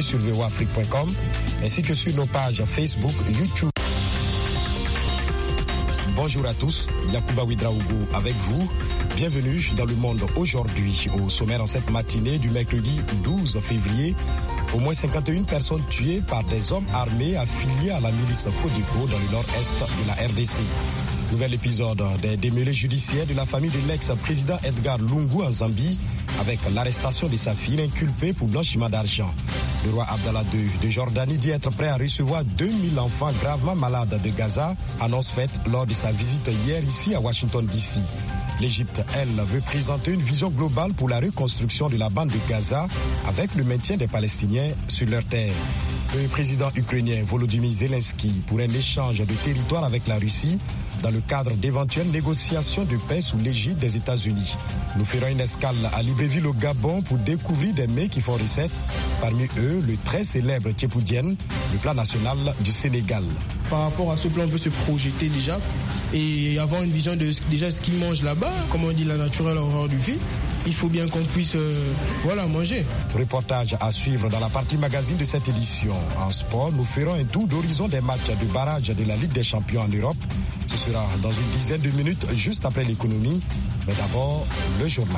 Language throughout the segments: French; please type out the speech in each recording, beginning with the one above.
sur voafrique.com ainsi que sur nos pages Facebook, YouTube. Bonjour à tous, Yacouba Ouedraogo avec vous. Bienvenue dans Le Monde aujourd'hui. Au sommaire en cette matinée du mercredi 12 février, au moins 51 personnes tuées par des hommes armés affiliés à la milice Codeco dans le nord-est de la RDC. Nouvel épisode des démêlés judiciaires de la famille de l'ex-président Edgar Lungu en Zambie avec l'arrestation de sa fille inculpée pour blanchiment d'argent. Le roi Abdallah II de Jordanie dit être prêt à recevoir 2000 enfants gravement malades de Gaza, annonce faite lors de sa visite hier ici à Washington DC. L'Égypte, elle, veut présenter une vision globale pour la reconstruction de la bande de Gaza avec le maintien des Palestiniens sur leur terre. Le président ukrainien Volodymyr Zelensky pour un échange de territoire avec la Russie dans le cadre d'éventuelles négociations de paix sous l'égide des États-Unis. Nous ferons une escale à Libreville au Gabon pour découvrir des mets qui font recette. Parmi eux, le très célèbre Thiepoudienne, le plat national du Sénégal. Par rapport à ce plan, on peut se projeter déjà et avoir une vision de déjà ce qu'ils mangent là-bas. Comme on dit, la naturelle horreur du vie. Il faut bien qu'on puisse manger. Reportage à suivre dans la partie magazine de cette édition. En sport, nous ferons un tour d'horizon des matchs de barrage de la Ligue des Champions en Europe. Ce sera dans une dizaine de minutes juste après l'économie. Mais d'abord, le journal.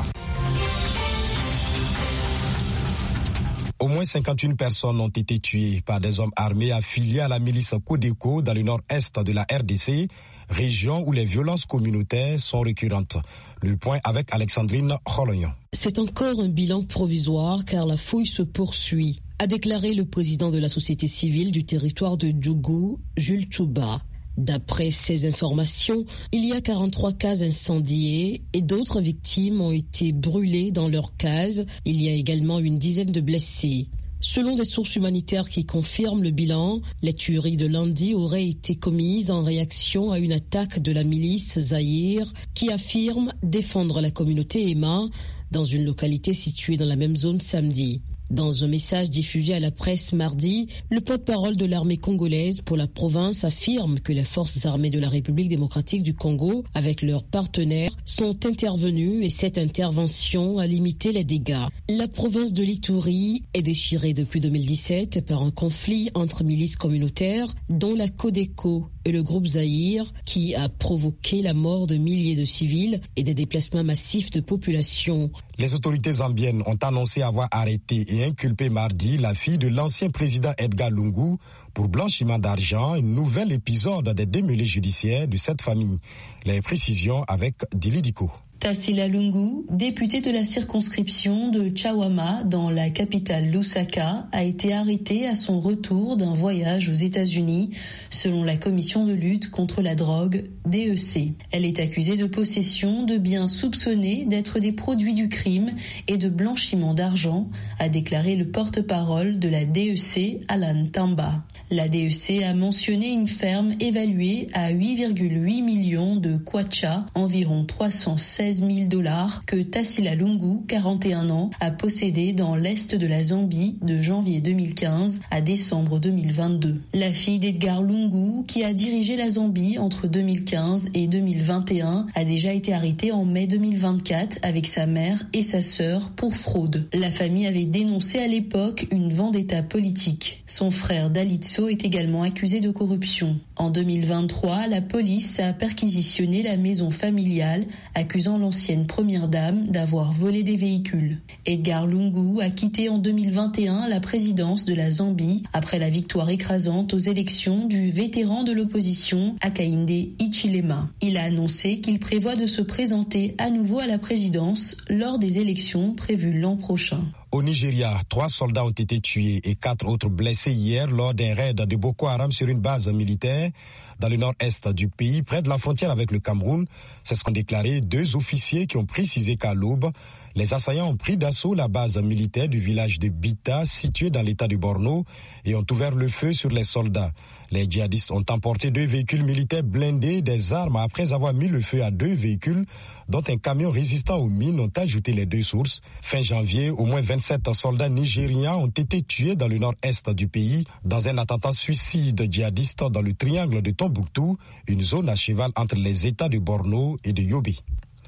Au moins 51 personnes ont été tuées par des hommes armés affiliés à la milice Codeco dans le nord-est de la RDC, région où les violences communautaires sont récurrentes. Le point avec Alexandrine Rolognon. C'est encore un bilan provisoire car la fouille se poursuit, a déclaré le président de la société civile du territoire de Djougou, Jules Touba. D'après ces informations, il y a 43 cases incendiées et d'autres victimes ont été brûlées dans leurs cases. Il y a également une dizaine de blessés. Selon des sources humanitaires qui confirment le bilan, les tueries de lundi auraient été commises en réaction à une attaque de la milice Zahir qui affirme défendre la communauté Emma dans une localité située dans la même zone samedi. Dans un message diffusé à la presse mardi, le porte-parole de l'armée congolaise pour la province affirme que les forces armées de la République démocratique du Congo, avec leurs partenaires, sont intervenues et cette intervention a limité les dégâts. La province de l'Ituri est déchirée depuis 2017 par un conflit entre milices communautaires, dont la Codeco et le groupe Zahir, qui a provoqué la mort de milliers de civils et des déplacements massifs de population. Les autorités zambiennes ont annoncé avoir arrêté et inculpé mardi la fille de l'ancien président Edgar Lungu pour blanchiment d'argent, un nouvel épisode des démêlés judiciaires de cette famille. Les précisions avec Dili Diko. Tassila Lungu, député de la circonscription de Chawama dans la capitale Lusaka, a été arrêté à son retour d'un voyage aux États-Unis, selon la commission de lutte contre la drogue DEC. Elle est accusée de possession de biens soupçonnés d'être des produits du crime et de blanchiment d'argent, a déclaré le porte-parole de la DEC, Alan Tamba. La DEC a mentionné une ferme évaluée à 8,8 millions de kwacha, environ 316 $000, que Tassila Lungu, 41 ans, a possédé dans l'est de la Zambie de janvier 2015 à décembre 2022. La fille d'Edgar Lungu, qui a dirigé la Zambie entre 2015 et 2021, a déjà été arrêtée en mai 2024 avec sa mère et sa sœur pour fraude. La famille avait dénoncé à l'époque une vendetta politique. Son frère Dalitso est également accusé de corruption. En 2023, la police a perquisitionné la maison familiale, accusant l'ancienne première dame d'avoir volé des véhicules. Edgar Lungu a quitté en 2021 la présidence de la Zambie après la victoire écrasante aux élections du vétéran de l'opposition Hakainde Hichilema. Il a annoncé qu'il prévoit de se présenter à nouveau à la présidence lors des élections prévues l'an prochain. Au Nigeria, 3 soldats ont été tués et 4 autres blessés hier lors d'un raid de Boko Haram sur une base militaire dans le nord-est du pays, près de la frontière avec le Cameroun. C'est ce qu'ont déclaré 2 officiers qui ont précisé qu'à l'aube, les assaillants ont pris d'assaut la base militaire du village de Bita, situé dans l'état de Borno, et ont ouvert le feu sur les soldats. Les djihadistes ont emporté 2 véhicules militaires blindés, des armes après avoir mis le feu à 2 véhicules, dont un camion résistant aux mines, ont ajouté les 2 sources. Fin janvier, au moins 27 soldats nigérians ont été tués dans le nord-est du pays, dans un attentat suicide djihadiste dans le triangle de Tombouctou, une zone à cheval entre les états de Borno et de Yobe.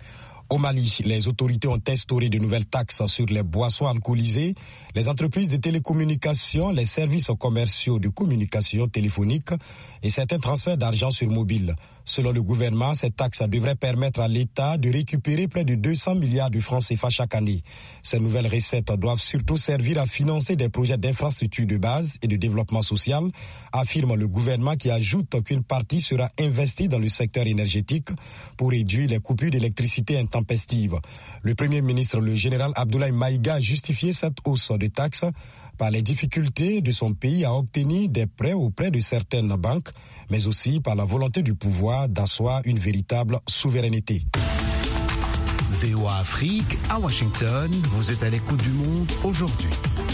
Au Mali, les autorités ont instauré de nouvelles taxes sur les boissons alcoolisées, les entreprises de télécommunications, les services commerciaux de communication téléphonique et certains transferts d'argent sur mobile. Selon le gouvernement, ces taxes devraient permettre à l'État de récupérer près de 200 milliards de francs CFA chaque année. Ces nouvelles recettes doivent surtout servir à financer des projets d'infrastructure de base et de développement social, affirme le gouvernement qui ajoute qu'une partie sera investie dans le secteur énergétique pour réduire les coupures d'électricité intempestives. Le Premier ministre, le général Abdoulaye Maïga, a justifié cette hausse de taxes par les difficultés de son pays à obtenir des prêts auprès de certaines banques, mais aussi par la volonté du pouvoir d'asseoir une véritable souveraineté. VOA Afrique, à Washington, vous êtes à l'écoute du monde aujourd'hui.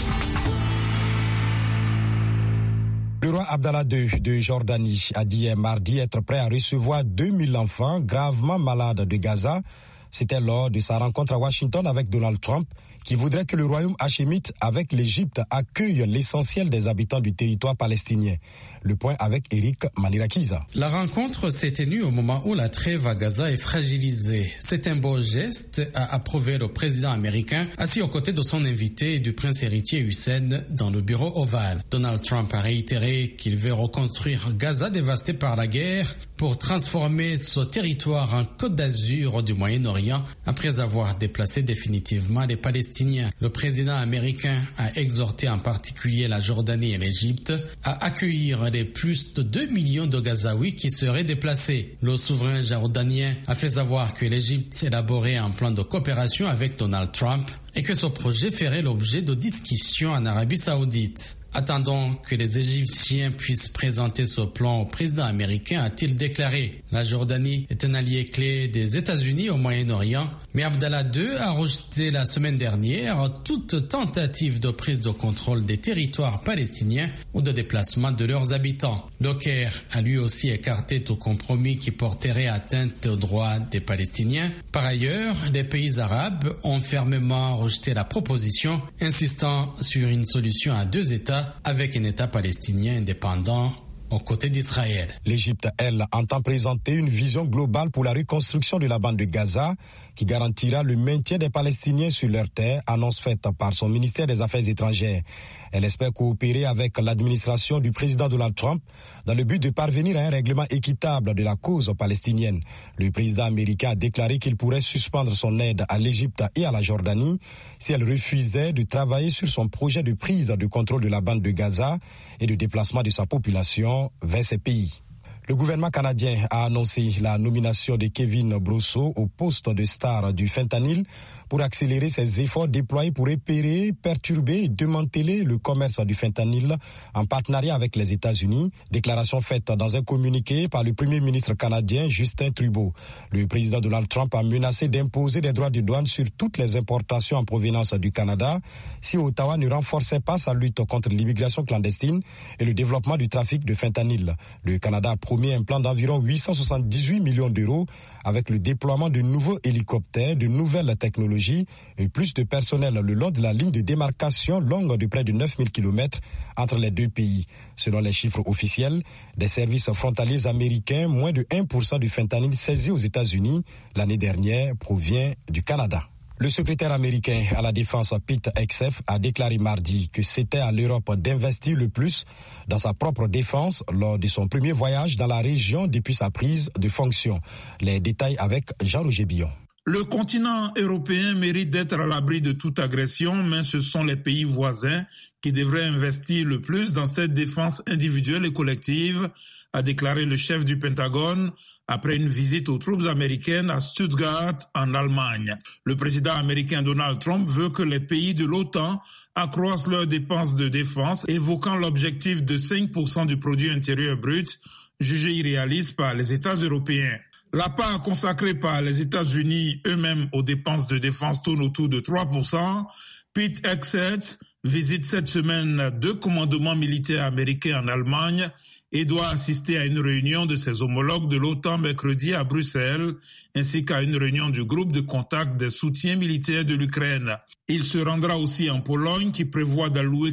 Le roi Abdallah II de Jordanie a dit hier mardi être prêt à recevoir 2000 enfants gravement malades de Gaza. C'était lors de sa rencontre à Washington avec Donald Trump, qui voudrait que le royaume hachémite avec l'Égypte accueille l'essentiel des habitants du territoire palestinien. Le point avec Eric Manirakiza. La rencontre s'est tenue au moment où la trêve à Gaza est fragilisée. C'est un beau geste, a approuvé le président américain, assis aux côtés de son invité et du prince héritier Hussein dans le bureau ovale. Donald Trump a réitéré qu'il veut reconstruire Gaza dévasté par la guerre pour transformer ce territoire en Côte d'Azur du Moyen-Orient après avoir déplacé définitivement les Palestiniens. Le président américain a exhorté en particulier la Jordanie et l'Égypte à accueillir les plus de 2 millions de Gazaouis qui seraient déplacés. Le souverain jordanien a fait savoir que l'Égypte élaborait un plan de coopération avec Donald Trump et que ce projet ferait l'objet de discussions en Arabie Saoudite. Attendons que les Égyptiens puissent présenter ce plan au président américain, a-t-il déclaré. La Jordanie est un allié clé des États-Unis au Moyen-Orient, mais Abdallah II a rejeté la semaine dernière toute tentative de prise de contrôle des territoires palestiniens ou de déplacement de leurs habitants. Le Caire a lui aussi écarté tout compromis qui porterait atteinte aux droits des Palestiniens. Par ailleurs, les pays arabes ont fermement rejeté la proposition, insistant sur une solution à 2 États avec un État palestinien indépendant aux côtés d'Israël. L'Égypte, elle, entend présenter une vision globale pour la reconstruction de la bande de Gaza qui garantira le maintien des Palestiniens sur leur terre, annonce faite par son ministère des Affaires étrangères. Elle espère coopérer avec l'administration du président Donald Trump dans le but de parvenir à un règlement équitable de la cause palestinienne. Le président américain a déclaré qu'il pourrait suspendre son aide à l'Égypte et à la Jordanie si elle refusait de travailler sur son projet de prise de contrôle de la bande de Gaza et de déplacement de sa population vers ces pays. Le gouvernement canadien a annoncé la nomination de Kevin Brousseau au poste de star du fentanyl pour accélérer ses efforts déployés pour repérer, perturber et démanteler le commerce du fentanyl en partenariat avec les États-Unis. Déclaration faite dans un communiqué par le premier ministre canadien Justin Trudeau. Le président Donald Trump a menacé d'imposer des droits de douane sur toutes les importations en provenance du Canada si Ottawa ne renforçait pas sa lutte contre l'immigration clandestine et le développement du trafic de fentanyl. Le Canada a promis un plan d'environ 878 millions d'euros avec le déploiement de nouveaux hélicoptères, de nouvelles technologies et plus de personnel le long de la ligne de démarcation longue de près de 9000 km entre les deux pays. Selon les chiffres officiels des services frontaliers américains, moins de 1% du fentanyl saisi aux États-Unis l'année dernière provient du Canada. Le secrétaire américain à la défense Pete Hegseth a déclaré mardi que c'était à l'Europe d'investir le plus dans sa propre défense lors de son premier voyage dans la région depuis sa prise de fonction. Les détails avec Jean-Roger Billon. Le continent européen mérite d'être à l'abri de toute agression, mais ce sont les pays voisins qui devraient investir le plus dans cette défense individuelle et collective, a déclaré le chef du Pentagone après une visite aux troupes américaines à Stuttgart, en Allemagne. Le président américain Donald Trump veut que les pays de l'OTAN accroissent leurs dépenses de défense, évoquant l'objectif de 5% du produit intérieur brut, jugé irréaliste par les États européens. La part consacrée par les États-Unis eux-mêmes aux dépenses de défense tourne autour de 3%. Pete Hegseth visite cette semaine 2 commandements militaires américains en Allemagne et doit assister à une réunion de ses homologues de l'OTAN mercredi à Bruxelles, ainsi qu'à une réunion du groupe de contact des soutiens militaires de l'Ukraine. Il se rendra aussi en Pologne, qui prévoit d'allouer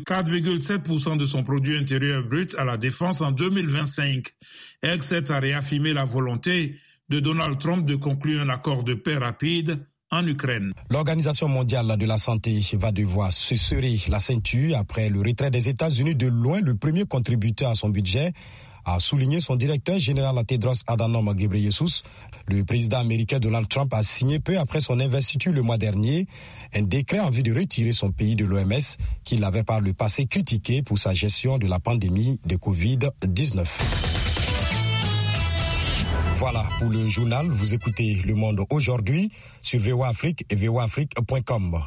4,7% de son produit intérieur brut à la défense en 2025. Hegseth a réaffirmé la volonté de Donald Trump de conclure un accord de paix rapide en Ukraine. L'Organisation mondiale de la santé va devoir se serrer la ceinture après le retrait des États-Unis, de loin le premier contributeur à son budget, a souligné son directeur général Tedros Adhanom Ghebreyesus. Le président américain Donald Trump a signé peu après son investiture le mois dernier un décret en vue de retirer son pays de l'OMS qu'il avait par le passé critiqué pour sa gestion de la pandémie de Covid-19. Voilà pour le journal. Vous écoutez Le Monde aujourd'hui sur VOA Afrique et voaafrique.com.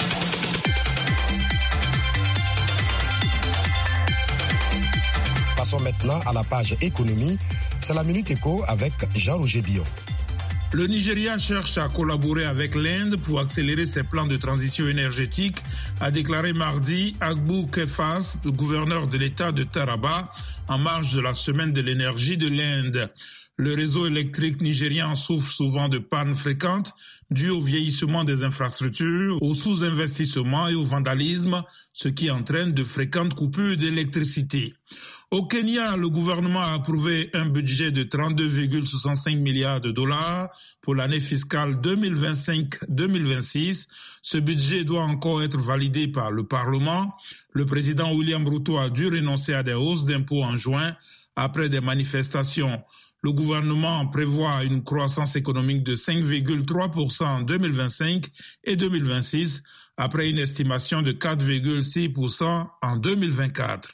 Passons maintenant à la page économie. C'est la Minute Éco avec Jean-Roger Billon. Le Nigeria cherche à collaborer avec l'Inde pour accélérer ses plans de transition énergétique, a déclaré mardi Agbu Kefas, le gouverneur de l'État de Taraba, en marge de la semaine de l'énergie de l'Inde. Le réseau électrique nigérien souffre souvent de pannes fréquentes dues au vieillissement des infrastructures, au sous-investissement et au vandalisme, ce qui entraîne de fréquentes coupures d'électricité. Au Kenya, le gouvernement a approuvé un budget de 32,65 milliards de dollars pour l'année fiscale 2025-2026. Ce budget doit encore être validé par le Parlement. Le président William Ruto a dû renoncer à des hausses d'impôts en juin après des manifestations. Le gouvernement prévoit une croissance économique de 5,3% en 2025 et 2026, après une estimation de 4,6% en 2024.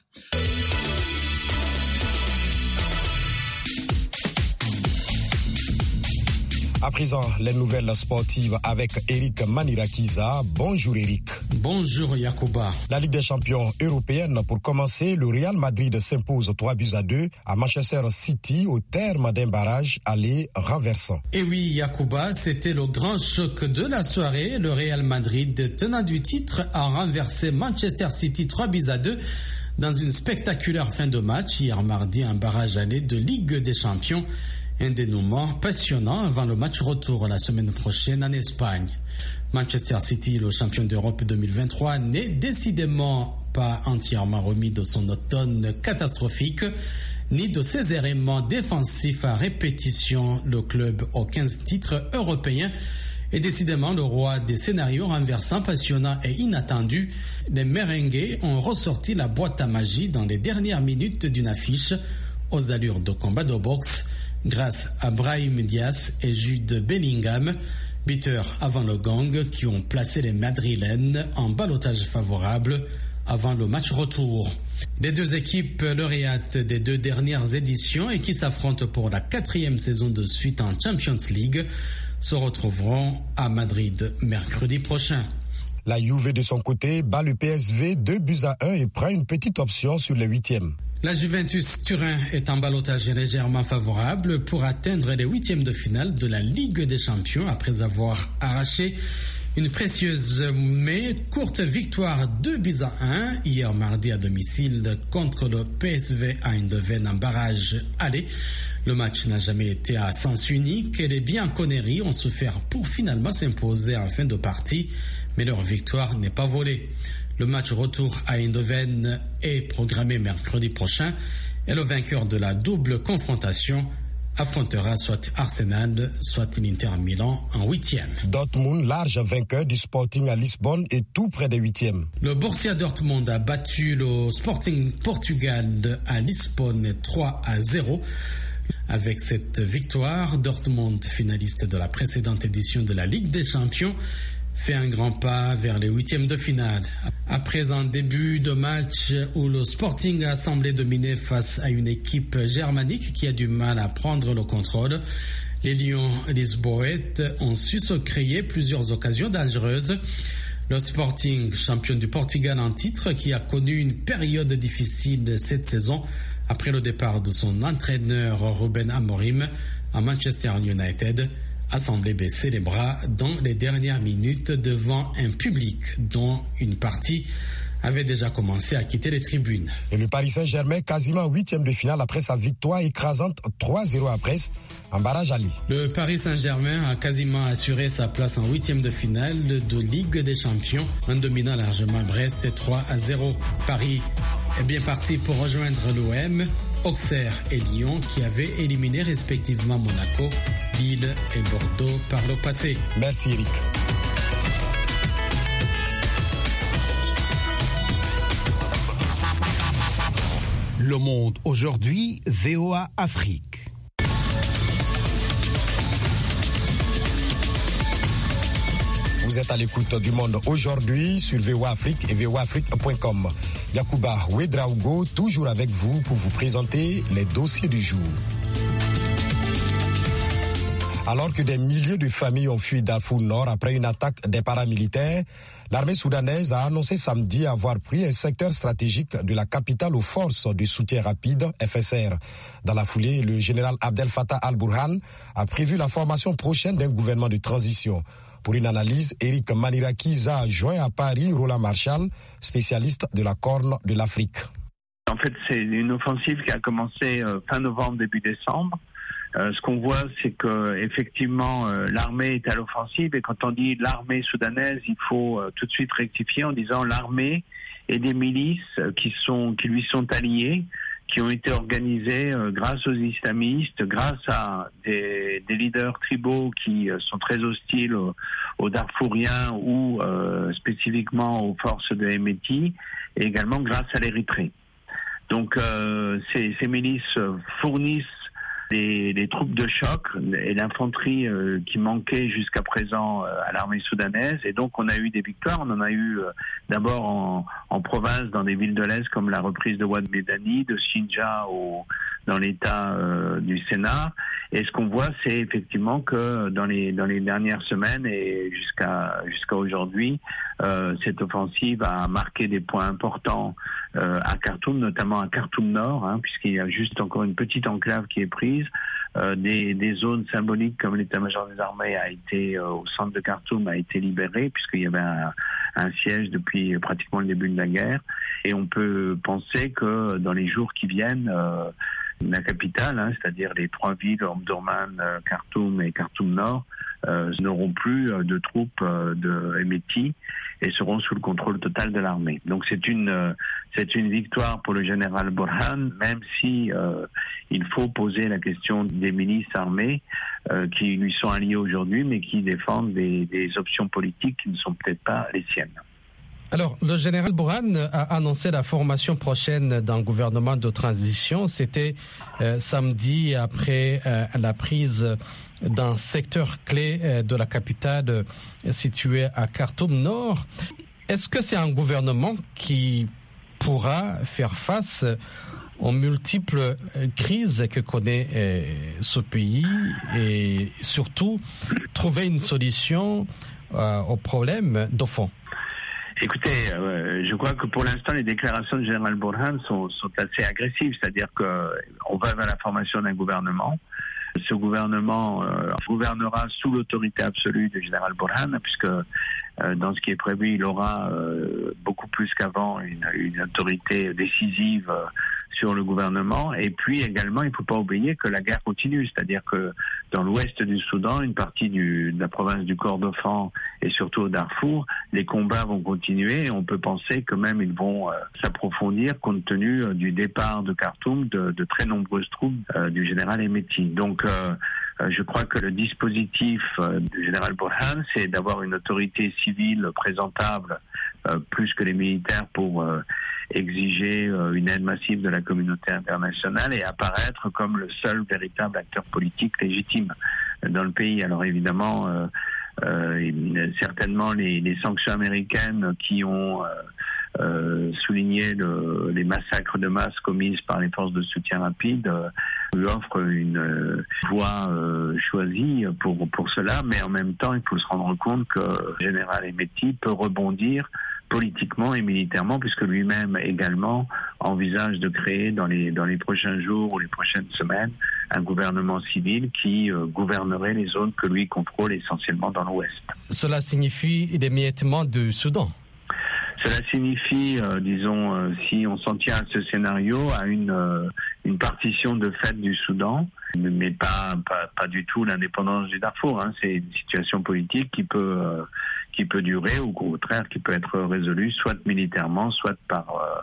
À présent, les nouvelles sportives avec Eric Manirakiza. Bonjour Eric. Bonjour Yacouba. La Ligue des champions européenne pour commencer, le Real Madrid s'impose 3-2 à Manchester City au terme d'un barrage aller renversant. Et oui Yacouba, c'était le grand choc de la soirée. Le Real Madrid, tenant du titre, a renversé Manchester City 3-2 dans une spectaculaire fin de match. Hier mardi, un barrage aller de Ligue des champions. Un dénouement passionnant avant le match retour la semaine prochaine en Espagne. Manchester City, le champion d'Europe 2023, n'est décidément pas entièrement remis de son automne catastrophique, ni de ses errements défensifs à répétition. Le club aux 15 titres européens est décidément le roi des scénarios renversants, passionnants et inattendus. Les merengues ont ressorti la boîte à magie dans les dernières minutes d'une affiche aux allures de combat de boxe, grâce à Brahim Diaz et Jude Bellingham, buteurs avant le gong, qui ont placé les Madrilènes en ballottage favorable avant le match retour. Les deux équipes lauréates des deux dernières éditions et qui s'affrontent pour la 4e saison de suite en Champions League se retrouveront à Madrid mercredi prochain. La Juve de son côté bat le PSV 2-1 et prend une petite option sur les 8e. La Juventus Turin est en ballottage légèrement favorable pour atteindre les 8e de finale de la Ligue des Champions après avoir arraché une précieuse mais courte victoire 2-1 hier mardi à domicile contre le PSV Eindhoven en barrage aller. Le match n'a jamais été à sens unique et les Bianconeri ont souffert pour finalement s'imposer en fin de partie, mais leur victoire n'est pas volée. Le match retour à Eindhoven est programmé mercredi prochain et le vainqueur de la double confrontation affrontera soit Arsenal, soit l'Inter Milan en 8e. Dortmund, large vainqueur du Sporting à Lisbonne, est tout près des 8e. Le Borussia Dortmund a battu le Sporting Portugal à Lisbonne 3-0. Avec cette victoire, Dortmund, finaliste de la précédente édition de la Ligue des Champions, fait un grand pas vers les 8e de finale. Après un début de match où le Sporting a semblé dominer face à une équipe germanique qui a du mal à prendre le contrôle, les Lions lisboètes ont su se créer plusieurs occasions dangereuses. Le Sporting, champion du Portugal en titre, qui a connu une période difficile cette saison après le départ de son entraîneur Ruben Amorim à Manchester United, a semblé baisser les bras dans les dernières minutes devant un public dont une partie avait déjà commencé à quitter les tribunes. Et le Paris Saint-Germain, quasiment 8e de finale après sa victoire écrasante 3-0 à Brest en barrage aller. Le Paris Saint-Germain a quasiment assuré sa place en 8e de finale de Ligue des Champions en dominant largement Brest 3-0. Paris est bien parti pour rejoindre l'OM, Auxerre et Lyon qui avaient éliminé respectivement Monaco, Lille et Bordeaux par le passé. Merci Eric. Le Monde aujourd'hui, VOA Afrique. Vous êtes à l'écoute du Monde aujourd'hui sur VOA Afrique et voaafrique.com. Yacouba Ouedraogo, toujours avec vous pour vous présenter les dossiers du jour. Alors que des milliers de familles ont fui Darfour Nord après une attaque des paramilitaires, l'armée soudanaise a annoncé samedi avoir pris un secteur stratégique de la capitale aux forces de soutien rapide, FSR. Dans la foulée, le général Abdel Fattah al-Burhan a prévu la formation prochaine d'un gouvernement de transition. Pour une analyse, Eric Manirakiza a joint à Paris Roland Marshall, spécialiste de la Corne de l'Afrique. En fait, c'est une offensive qui a commencé fin novembre, début décembre. Ce qu'on voit, c'est que effectivement l'armée est à l'offensive, et quand on dit l'armée soudanaise, il faut tout de suite rectifier en disant l'armée et des milices qui lui sont alliées, qui ont été organisées grâce aux islamistes, grâce à des leaders tribaux qui sont très hostiles aux Darfouriens ou spécifiquement aux forces de Hemeti, et également grâce à l'Érythrée. Donc ces milices fournissent les troupes de choc et l'infanterie qui manquait jusqu'à présent à l'armée soudanaise, et donc on a eu des victoires. On en a eu d'abord en province, dans des villes de l'Est comme la reprise de Wad Medani, de Sinja dans l'état du Sénat. Et ce qu'on voit, c'est effectivement que dans les dernières semaines et jusqu'à aujourd'hui, cette offensive a marqué des points importants à Khartoum, notamment à Khartoum Nord, puisqu'il y a juste encore une petite enclave qui est prise. Des zones symboliques comme l'état-major des armées au centre de Khartoum a été libéré, puisqu'il y avait un siège depuis pratiquement le début de la guerre. Et on peut penser que dans les jours qui viennent, la capitale, c'est-à-dire les trois villes, Omdurman, Khartoum et Khartoum Nord, n'auront plus de troupes de Hemeti et seront sous le contrôle total de l'armée. Donc c'est une victoire pour le général Burhan, même si il faut poser la question des milices armées qui lui sont alliées aujourd'hui, mais qui défendent des options politiques qui ne sont peut-être pas les siennes. Alors, le général Burhan a annoncé la formation prochaine d'un gouvernement de transition. C'était samedi après la prise d'un secteur clé de la capitale située à Khartoum Nord. Est-ce que c'est un gouvernement qui pourra faire face aux multiples crises que connaît ce pays et surtout trouver une solution aux problèmes de fond? Écoutez, je crois que pour l'instant, les déclarations du général Burhan sont assez agressives, c'est-à-dire qu'on va vers la formation d'un gouvernement. Ce gouvernement gouvernera sous l'autorité absolue du général Burhan, puisque dans ce qui est prévu, il aura beaucoup plus qu'avant une autorité décisive sur le gouvernement. Et puis également, il ne faut pas oublier que la guerre continue, c'est-à-dire que dans l'ouest du Soudan, une partie de la province du Kordofan et surtout au Darfour, les combats vont continuer, et on peut penser que même ils vont s'approfondir compte tenu du départ de Khartoum de très nombreuses troupes du général Hemeti. Donc je crois que le dispositif du général Burhan, c'est d'avoir une autorité civile présentable plus que les militaires pour exiger une aide massive de la communauté internationale et apparaître comme le seul véritable acteur politique légitime dans le pays. Alors évidemment, certainement les sanctions américaines qui ont souligné les massacres de masse commises par les forces de soutien rapide lui offrent une voie choisie pour cela, mais en même temps il faut se rendre compte que le général Hemeti peut rebondir politiquement et militairement, puisque lui-même également envisage de créer dans les prochains jours ou les prochaines semaines un gouvernement civil qui gouvernerait les zones que lui contrôle essentiellement dans l'ouest. Cela signifie l'émiettement du Soudan? Cela signifie, si on s'en tient à ce scénario, à une partition de fait du Soudan, mais pas du tout l'indépendance du Darfour. C'est une situation politique qui peut durer, ou au contraire qui peut être résolue soit militairement, soit par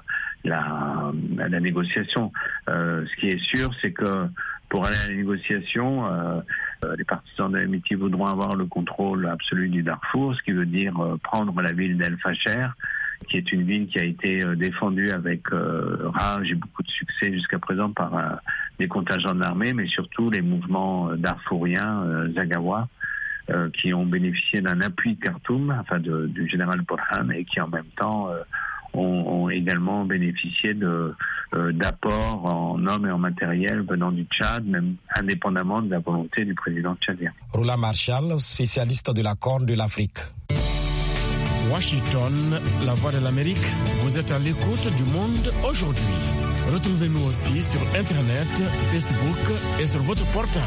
la négociation. Ce qui est sûr, c'est que pour aller à la négociation, les partisans de Hemeti voudront avoir le contrôle absolu du Darfour, ce qui veut dire prendre la ville d'El Fasher, qui est une ville qui a été défendue avec rage et beaucoup de succès jusqu'à présent par des contingents d'armée, mais surtout les mouvements darfouriens, Zaghawa, qui ont bénéficié d'un appui de Khartoum, enfin du général Burhan, et qui en même temps ont également bénéficié d'apports en hommes et en matériel venant du Tchad, même indépendamment de la volonté du président tchadien. Roland Marshall, spécialiste de la Corne de l'Afrique. Washington, la voix de l'Amérique, vous êtes à l'écoute du monde aujourd'hui. Retrouvez-nous aussi sur Internet, Facebook et sur votre portable.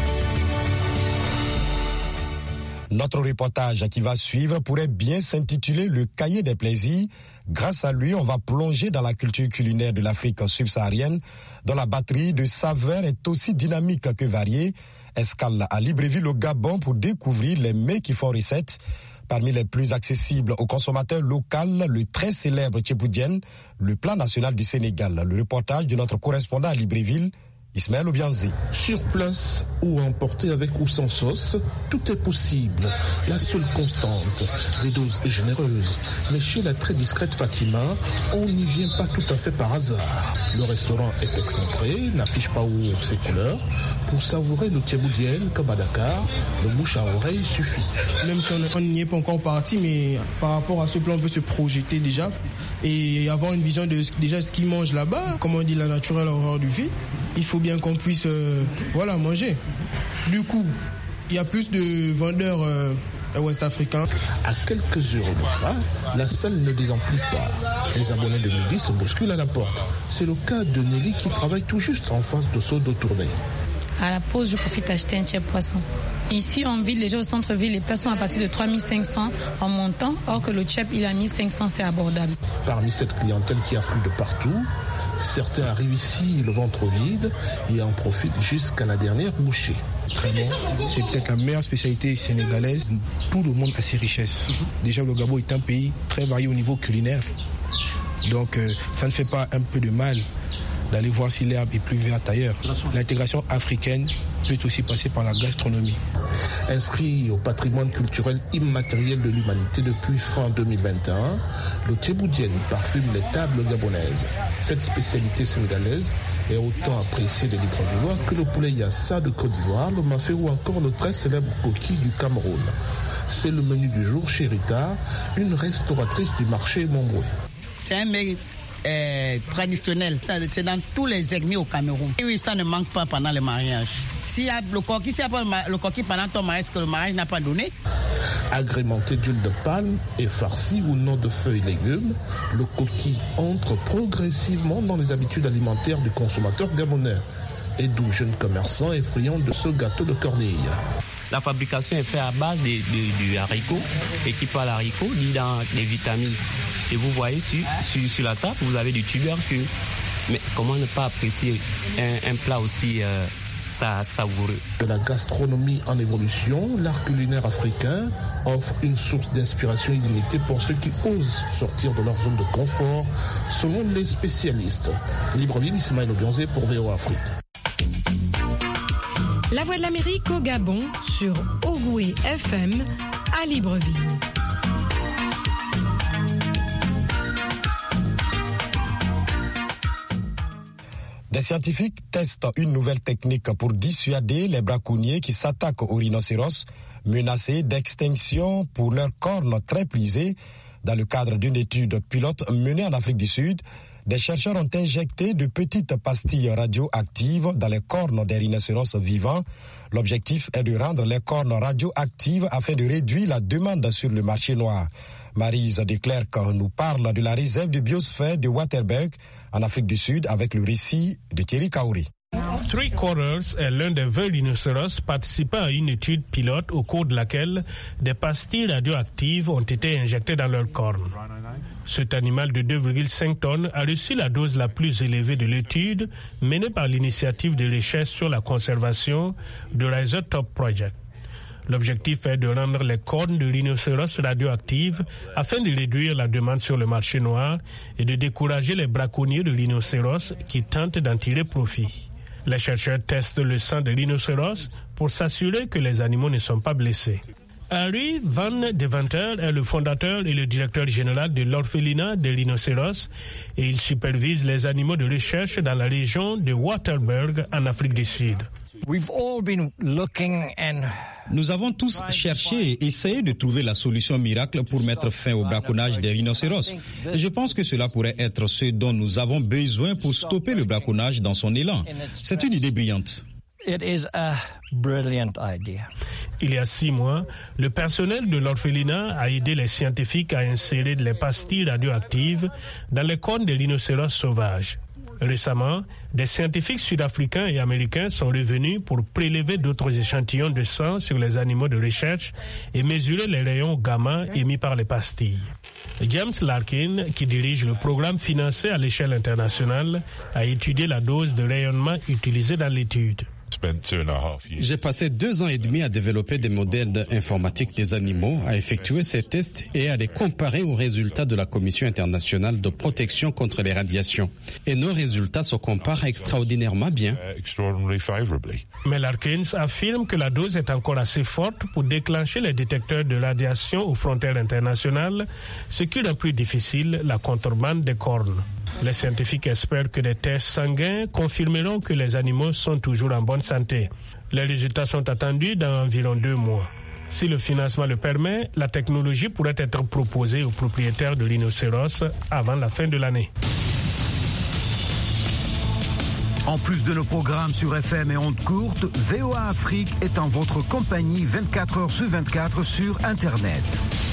Notre reportage qui va suivre pourrait bien s'intituler Le Cahier des plaisirs. Grâce à lui, on va plonger dans la culture culinaire de l'Afrique subsaharienne, dont la batterie de saveurs est aussi dynamique que variée. Escale à Libreville au Gabon pour découvrir les mets qui font recette. Parmi les plus accessibles aux consommateurs locaux, le très célèbre tchéboudienne, le plat national du Sénégal. Le reportage de notre correspondant à Libreville, Ismaël Obianzi. Sur place ou emporté avec ou sans sauce, tout est possible. La seule constante, des doses généreuses. Mais chez la très discrète Fatima, on n'y vient pas tout à fait par hasard. Le restaurant est excentré, n'affiche pas haut ses couleurs. Pour savourer le tchéboudienne comme à Dakar, le bouche à oreille suffit. Même si on n'y est pas encore parti, mais par rapport à ce plan, on peut se projeter déjà et avoir une vision de déjà ce qu'ils mangent là-bas. Comme on dit, la nature est l'horreur du vide. Il faut bien qu'on puisse manger. Du coup, il y a plus de vendeurs ouest-africains. À quelques euros de là, la salle ne désemplit pas. Les abonnés de midi se bousculent à la porte. C'est le cas de Nelly qui travaille tout juste en face de Sodo Tournée. À la pause, je profite d'acheter un tchèp poisson. Ici, en ville, déjà au centre-ville, les plats sont à partir de 3500 en montant, or que le tchèp, il a 1500, c'est abordable. Parmi cette clientèle qui afflue de partout, certains arrivent ici le ventre vide et en profitent jusqu'à la dernière bouchée. Très bon. C'est peut-être la meilleure spécialité sénégalaise. Tout le monde a ses richesses. Déjà, le Gabon est un pays très varié au niveau culinaire. Donc, ça ne fait pas un peu de mal d'aller voir si l'herbe est plus verte ailleurs. L'intégration africaine peut aussi passer par la gastronomie. Inscrit au patrimoine culturel immatériel de l'humanité depuis fin 2021, le tchéboudienne parfume les tables gabonaises. Cette spécialité sénégalaise est autant appréciée des Librevillois que le poulet yassa de Côte d'Ivoire, le mafé ou encore le très célèbre coquille du Cameroun. C'est le menu du jour chez Rita, une restauratrice du marché Montbrouille. C'est un mec traditionnel. C'est dans tous les ethnies au Cameroun. Et oui, ça ne manque pas pendant le mariage. S'il y a le coquille, s'il n'y a pas le coquille pendant ton mariage, que le mariage n'a pas donné. Agrémenté d'huile de palme et farci ou non de feuilles et légumes, le coquille entre progressivement dans les habitudes alimentaires du consommateur gabonais. Et d'où jeune commerçant est friand de ce gâteau de cornille. La fabrication est faite à base du haricot, et qui parle haricot dit dans les vitamines. Et vous voyez sur la table, vous avez du tubercule. Mais comment ne pas apprécier un plat aussi savoureux? De la gastronomie en évolution, l'art culinaire africain offre une source d'inspiration illimitée pour ceux qui osent sortir de leur zone de confort, selon les spécialistes. Libreville, Ismaël Obianzé pour VOA Afrique. La Voix de l'Amérique au Gabon sur Ogoué FM à Libreville. Des scientifiques testent une nouvelle technique pour dissuader les braconniers qui s'attaquent aux rhinocéros menacés d'extinction pour leurs cornes très prisées. Dans le cadre d'une étude pilote menée en Afrique du Sud, des chercheurs ont injecté de petites pastilles radioactives dans les cornes des rhinocéros vivants. L'objectif est de rendre les cornes radioactives afin de réduire la demande sur le marché noir. Maryse Declercq nous parle de la réserve de biosphère de Waterberg en Afrique du Sud avec le récit de Thierry Kaouri. Three Quarters est l'un des 20 rhinocéros participant à une étude pilote au cours de laquelle des pastilles radioactives ont été injectées dans leurs cornes. Cet animal de 2,5 tonnes a reçu la dose la plus élevée de l'étude menée par l'initiative de recherche sur la conservation de Rhizotop Project. L'objectif est de rendre les cornes de rhinocéros radioactives afin de réduire la demande sur le marché noir et de décourager les braconniers de rhinocéros qui tentent d'en tirer profit. Les chercheurs testent le sang des rhinocéros pour s'assurer que les animaux ne sont pas blessés. Harry Van Deventer est le fondateur et le directeur général de l'orphelinat des rhinocéros et il supervise les animaux de recherche dans la région de Waterberg en Afrique du Sud. Nous avons tous cherché et essayé de trouver la solution miracle pour mettre fin au braconnage des rhinocéros. Et je pense que cela pourrait être ce dont nous avons besoin pour stopper le braconnage dans son élan. C'est une idée brillante. Il y a 6 mois, le personnel de l'orphelinat a aidé les scientifiques à insérer les pastilles radioactives dans les cornes des rhinocéros sauvages. Récemment, des scientifiques sud-africains et américains sont revenus pour prélever d'autres échantillons de sang sur les animaux de recherche et mesurer les rayons gamma émis par les pastilles. James Larkin, qui dirige le programme financé à l'échelle internationale, a étudié la dose de rayonnement utilisée dans l'étude. J'ai passé 2 ans et demi à développer des modèles informatiques des animaux, à effectuer ces tests et à les comparer aux résultats de la Commission internationale de protection contre les radiations. Et nos résultats se comparent extraordinairement bien. Mais Larkins affirme que la dose est encore assez forte pour déclencher les détecteurs de radiation aux frontières internationales, ce qui rend plus difficile la contrebande des cornes. Les scientifiques espèrent que des tests sanguins confirmeront que les animaux sont toujours en bonne santé. Les résultats sont attendus dans environ 2 mois. Si le financement le permet, la technologie pourrait être proposée aux propriétaires de rhinocéros avant la fin de l'année. En plus de nos programmes sur FM et ondes courtes, VOA Afrique est en votre compagnie 24 heures sur 24 sur Internet.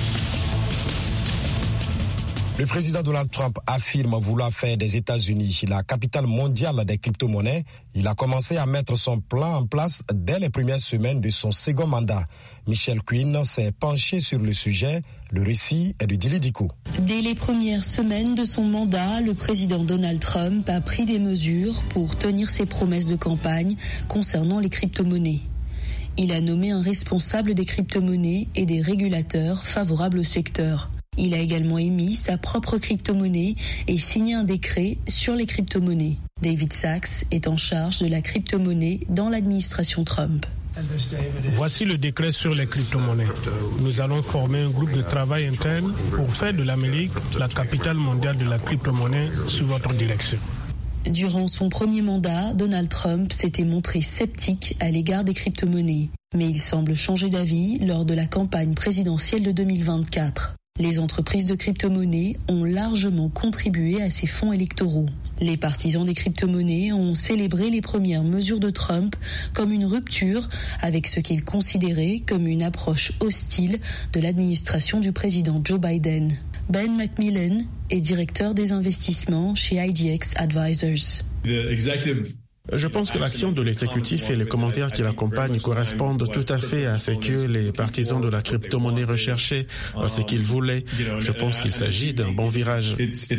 Le président Donald Trump affirme vouloir faire des États-Unis la capitale mondiale des crypto-monnaies. Il a commencé à mettre son plan en place dès les premières semaines de son second mandat. Michel Quinn s'est penché sur le sujet. Le récit est de Dili Diko. Dès les premières semaines de son mandat, le président Donald Trump a pris des mesures pour tenir ses promesses de campagne concernant les crypto-monnaies. Il a nommé un responsable des crypto-monnaies et des régulateurs favorables au secteur. Il a également émis sa propre crypto-monnaie et signé un décret sur les crypto-monnaies. David Sachs est en charge de la crypto-monnaie dans l'administration Trump. Voici le décret sur les crypto-monnaies. Nous allons former un groupe de travail interne pour faire de l'Amérique la capitale mondiale de la crypto-monnaie sous votre direction. Durant son premier mandat, Donald Trump s'était montré sceptique à l'égard des crypto-monnaies. Mais il semble changer d'avis lors de la campagne présidentielle de 2024. Les entreprises de crypto-monnaies ont largement contribué à ces fonds électoraux. Les partisans des crypto-monnaies ont célébré les premières mesures de Trump comme une rupture avec ce qu'ils considéraient comme une approche hostile de l'administration du président Joe Biden. Ben McMillan est directeur des investissements chez IDX Advisors. Je pense que l'action de l'exécutif et les commentaires qui l'accompagnent correspondent tout à fait à ce que les partisans de la crypto-monnaie recherchaient, à ce qu'ils voulaient. Je pense qu'il s'agit d'un bon virage.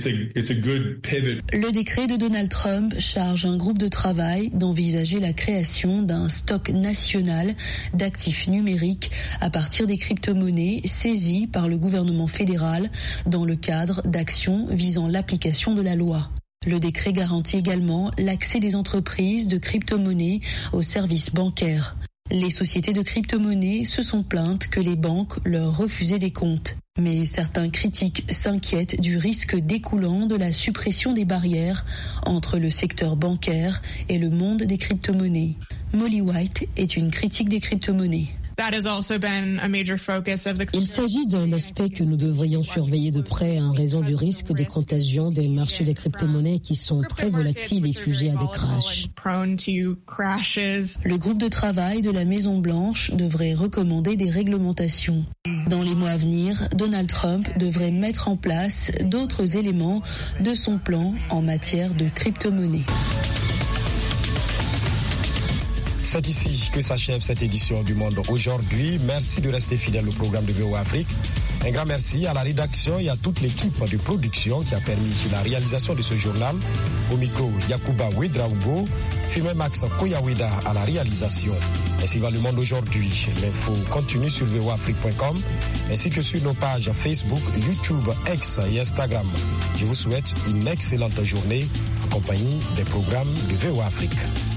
Le décret de Donald Trump charge un groupe de travail d'envisager la création d'un stock national d'actifs numériques à partir des crypto-monnaies saisies par le gouvernement fédéral dans le cadre d'actions visant l'application de la loi. Le décret garantit également l'accès des entreprises de crypto-monnaies aux services bancaires. Les sociétés de crypto-monnaies se sont plaintes que les banques leur refusaient des comptes. Mais certains critiques s'inquiètent du risque découlant de la suppression des barrières entre le secteur bancaire et le monde des crypto-monnaies. Molly White est une critique des crypto-monnaies. Il s'agit d'un aspect que nous devrions surveiller de près en raison du risque de contagion des marchés des crypto-monnaies qui sont très volatiles et sujets à des crashs. Le groupe de travail de la Maison-Blanche devrait recommander des réglementations. Dans les mois à venir, Donald Trump devrait mettre en place d'autres éléments de son plan en matière de crypto-monnaies. C'est ici que s'achève cette édition du Monde aujourd'hui. Merci de rester fidèle au programme de VOA Afrique. Un grand merci à la rédaction et à toute l'équipe de production qui a permis la réalisation de ce journal. Au micro, Yacouba Ouedraogo, Fimé Max Koyaweda à la réalisation. Ainsi va le Monde aujourd'hui. L'info continue sur voaafrique.com ainsi que sur nos pages Facebook, YouTube, X et Instagram. Je vous souhaite une excellente journée en compagnie des programmes de VOA Afrique.